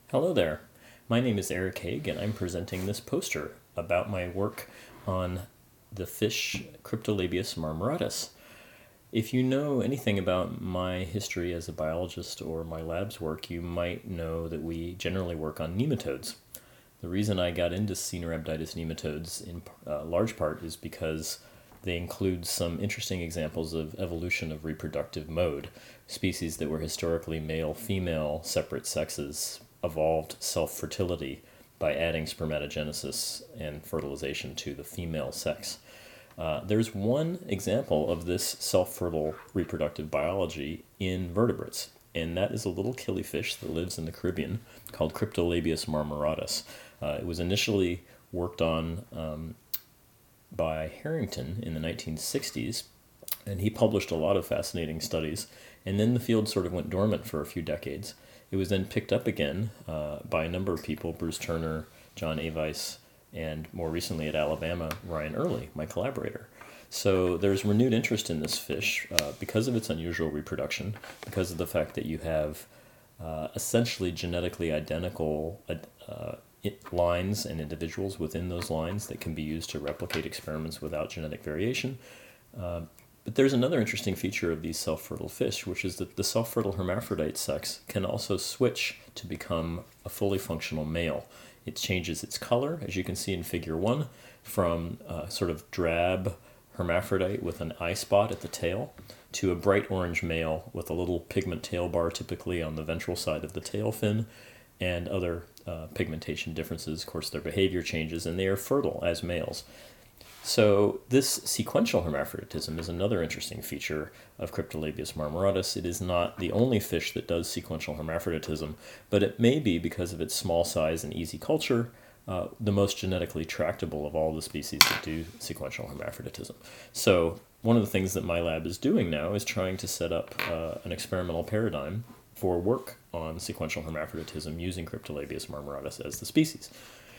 Hello there. My name is Eric Haig, and I'm presenting this poster about my work on the fish Cryptolabius marmoratus. If you know anything about my history as a biologist or my lab's work, you might know that we generally work on nematodes. The reason I got into Caenorhabditis nematodes in large part is because they include some interesting examples of evolution of reproductive mode. Species that were historically male-female separate sexes evolved self-fertility by adding spermatogenesis and fertilization to the female sex. There's one example of this self-fertile reproductive biology in vertebrates, and that is a little killifish that lives in the Caribbean called Cryptolabius marmoratus. It was initially worked on by Harrington in the 1960s, and he published a lot of fascinating studies, and then the field sort of went dormant for a few decades. It was then picked up again by a number of people, Bruce Turner, John Aweis, and more recently at Alabama, Ryan Early, my collaborator. So there's renewed interest in this fish because of its unusual reproduction, because of the fact that you have essentially genetically identical lines and individuals within those lines that can be used to replicate experiments without genetic variation. But there's another interesting feature of these self-fertile fish, which is that the self-fertile hermaphrodite sex can also switch to become a fully functional male. It changes its color, as you can see in figure 1, from a sort of drab hermaphrodite with an eye spot at the tail to a bright orange male with a little pigment tail bar typically on the ventral side of the tail fin and other pigmentation differences. Of course, their behavior changes, and they are fertile as males. So this sequential hermaphroditism is another interesting feature of Cryptolabius marmoratus. It is not the only fish that does sequential hermaphroditism, but it may be, because of its small size and easy culture, the most genetically tractable of all the species that do sequential hermaphroditism. So one of the things that my lab is doing now is trying to set up an experimental paradigm for work on sequential hermaphroditism using Cryptolabius marmoratus as the species.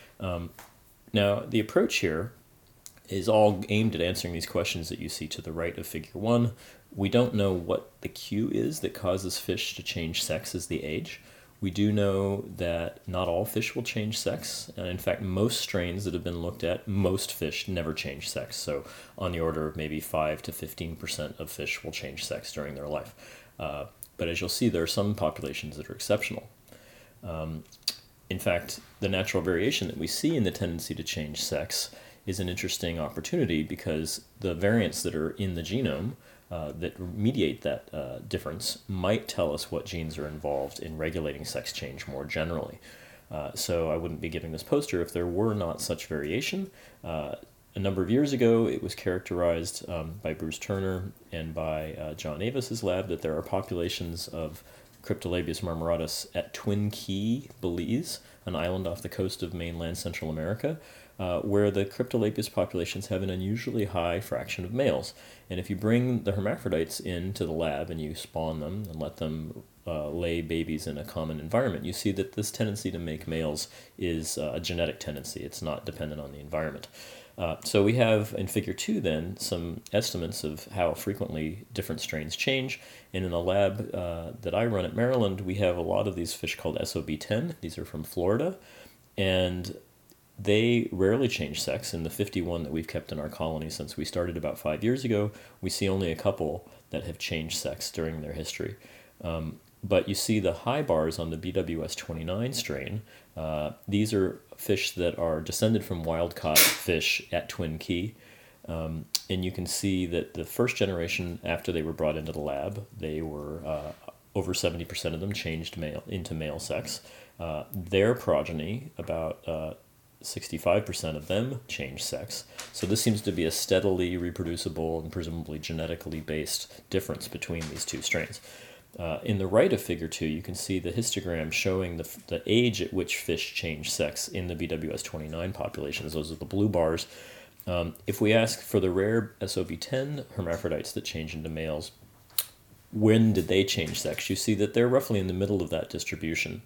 Now, the approach here is all aimed at answering these questions that you see to the right of figure 1. We don't know what the cue is that causes fish to change sex as they age. We do know that not all fish will change sex, and in fact most strains that have been looked at, most fish never change sex. So on the order of maybe 5 to 15% of fish will change sex during their life. But as you'll see, there are some populations that are exceptional. In fact, the natural variation that we see in the tendency to change sex is an interesting opportunity, because the variants that are in the genome that mediate that difference might tell us what genes are involved in regulating sex change more generally. So I wouldn't be giving this poster if there were not such variation. A number of years ago, it was characterized by Bruce Turner and by John Aweis's lab that there are populations of Cryptolabius marmoratus at Twin Key, Belize, an island off the coast of mainland Central America, where the Cryptolabius populations have an unusually high fraction of males. And if you bring the hermaphrodites into the lab and you spawn them and let them lay babies in a common environment, you see that this tendency to make males is a genetic tendency. It's not dependent on the environment. So we have in figure 2 then some estimates of how frequently different strains change. And in the lab that I run at Maryland, we have a lot of these fish called SOB10. These are from Florida. And they rarely change sex. In the 51 that we've kept in our colony since we started about 5 years ago, we see only a couple that have changed sex during their history. But you see the high bars on the BWS 29 strain. These are fish that are descended from wild-caught fish at Twin Key. And you can see that the first generation, after they were brought into the lab, they were over 70% of them changed into male sex. Their progeny, about 65% of them change sex. So this seems to be a steadily reproducible and presumably genetically based difference between these two strains. In the right of figure 2, you can see the histogram showing the age at which fish change sex in the BWS 29 populations. Those are the blue bars. If we ask for the rare SOB10 hermaphrodites that change into males, when did they change sex? You see that they're roughly in the middle of that distribution.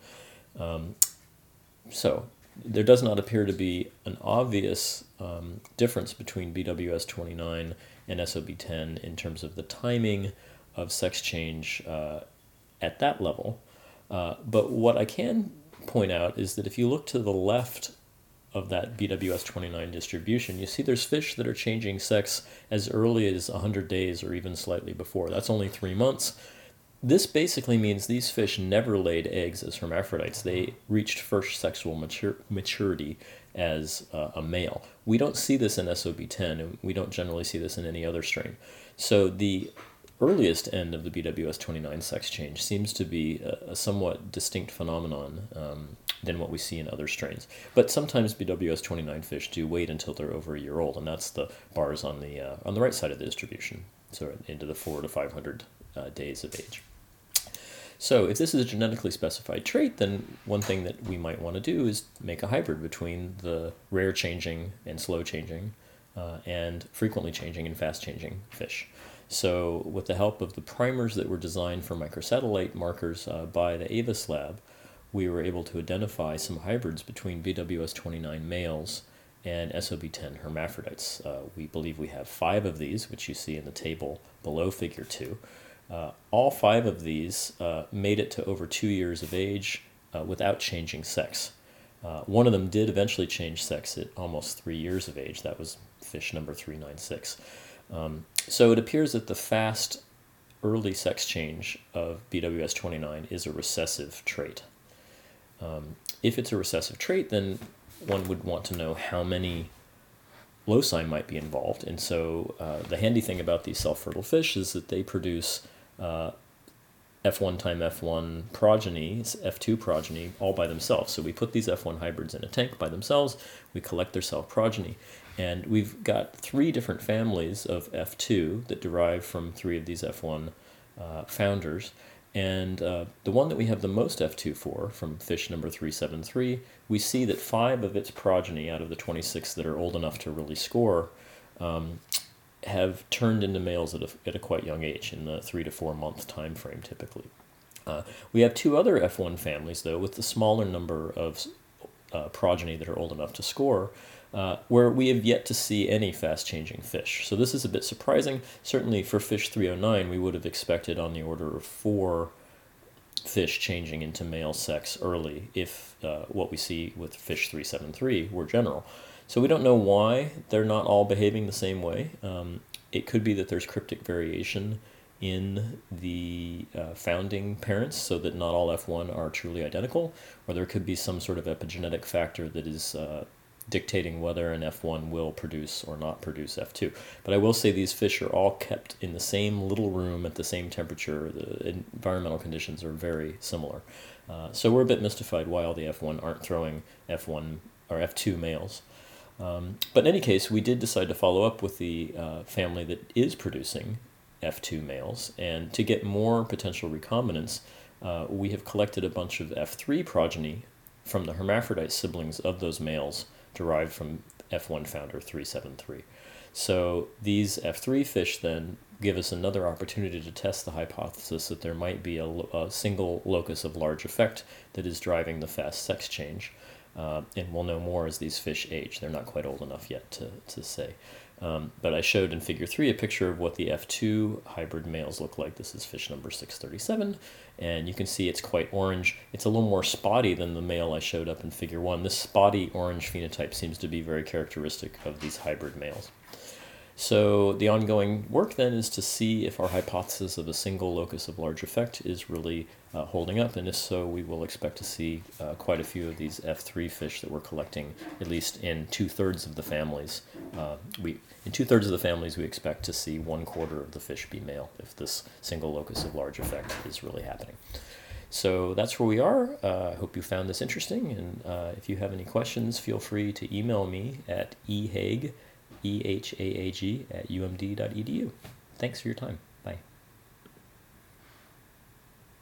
So there does not appear to be an obvious difference between BWS 29 and SOB10 in terms of the timing of sex change at that level. But what I can point out is that if you look to the left of that BWS29 distribution, you see there's fish that are changing sex as early as 100 days or even slightly before. That's only 3 months. This basically means these fish never laid eggs as hermaphrodites. They reached first sexual maturity as a male. We don't see this in SOB10, and we don't generally see this in any other strain. So the earliest end of the BWS29 sex change seems to be a somewhat distinct phenomenon than what we see in other strains. But sometimes BWS29 fish do wait until they're over a year old, and that's the bars on the right side of the distribution, so into the 400 to 500 days of age. So if this is a genetically specified trait, then one thing that we might want to do is make a hybrid between the rare changing and slow changing and frequently changing and fast changing fish. So with the help of the primers that were designed for microsatellite markers by the Avis lab, we were able to identify some hybrids between BWS29 males and SOB10 hermaphrodites. We believe we have 5 of these, which you see in the table below figure 2. All 5 of these made it to over 2 years of age without changing sex. One of them did eventually change sex at almost 3 years of age. That was fish number 396. So it appears that the fast early sex change of BWS29 is a recessive trait. If it's a recessive trait, then one would want to know how many loci might be involved. And so the handy thing about these self-fertile fish is that they produce F1 time F1 progeny, F2 progeny, all by themselves. So we put these F1 hybrids in a tank by themselves, we collect their self-progeny, and we've got 3 different families of F2 that derive from 3 of these F1 founders. And the one that we have the most F2 for, from fish number 373, we see that 5 of its progeny out of the 26 that are old enough to really score have turned into males at a quite young age, in the 3 to 4 month time frame typically. We have 2 other F1 families, though, with the smaller number of progeny that are old enough to score, where we have yet to see any fast-changing fish. So this is a bit surprising. Certainly for fish 309, we would have expected on the order of 4 fish changing into male sex early if what we see with fish 373 were general. So we don't know why they're not all behaving the same way. It could be that there's cryptic variation in the founding parents, so that not all F1 are truly identical, or there could be some sort of epigenetic factor that is dictating whether an F1 will produce or not produce F2. But I will say these fish are all kept in the same little room at the same temperature. The environmental conditions are very similar. So we're a bit mystified why all the F1 aren't throwing F1 or F2 males. But in any case, we did decide to follow up with the family that is producing F2 males, and to get more potential recombinants, we have collected a bunch of F3 progeny from the hermaphrodite siblings of those males derived from F1 founder 373. So these F3 fish then give us another opportunity to test the hypothesis that there might be a single locus of large effect that is driving the fast sex change. And we'll know more as these fish age. They're not quite old enough yet to say. But I showed in figure 3 a picture of what the F2 hybrid males look like. This is fish number 637, and you can see it's quite orange. It's a little more spotty than the male I showed up in figure 1. This spotty orange phenotype seems to be very characteristic of these hybrid males. So the ongoing work then is to see if our hypothesis of a single locus of large effect is really holding up, and if so, we will expect to see quite a few of these F3 fish that we're collecting, at least in 2/3 of the families. In 2/3 of the families, we expect to see 1/4 of the fish be male if this single locus of large effect is really happening. So that's where we are. I hope you found this interesting, and if you have any questions, feel free to email me at ehaag@umd.edu. Thanks for your time.